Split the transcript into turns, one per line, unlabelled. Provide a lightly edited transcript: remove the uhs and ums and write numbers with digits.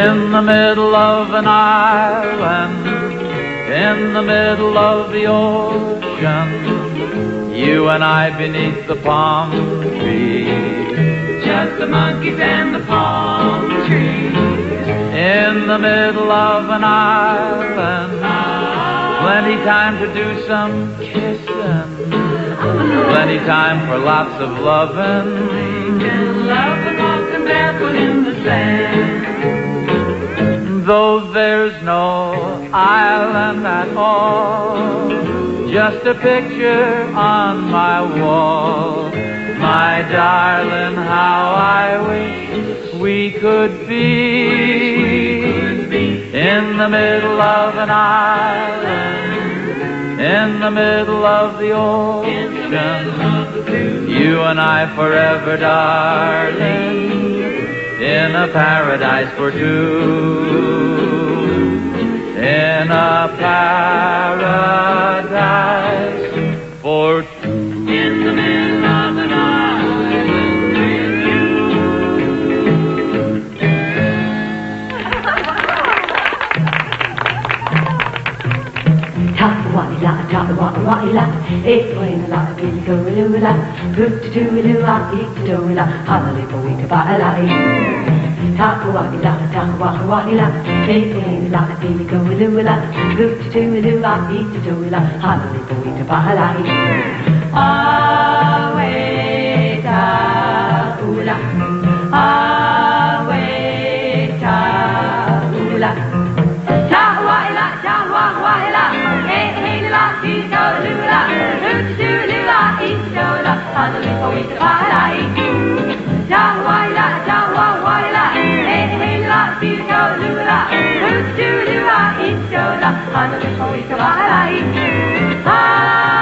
In the middle of an island, in the middle of the ocean, you and I beneath the palm tree, just the monkeys and the palm trees. In the middle of an island, plenty time to do some kissing, plenty time for lots of loving, making love and walking barefoot in the sand. Though there's no island at all, just a picture on my wall. My darling, how I wish we could be in the middle of an island, in the middle of the ocean, you and I forever, darling, in a paradise for two, in a paradise for two. In the middle of an island with you.
Ta-wa-ila, ta-wa-wa-ila, e-wa-ila, e-go-ila, hoot-to-do-ila, e-to-do-ila, hallelujah-ba-ila. Ta-wa-ila, ta-wa-wa-ila, e-wa-ila, e-go-ila, hoot-to-do-ila, e-to-do-ila, hallelujah-ba-ila. Away, ta-ula, away, ta-ula. Ta-wa-ila, ta-wa-wa-ila, e-ila, e-go-ila, hoot-to-do-ila, e-to-do-ila, hallelujah-ba-ila. Ta-wa-ila, ta-wa-wa-ila, e-ila, e-go-ila, hoot-to-do-ila, e-to-do-ila, hallelujah-ba-ila.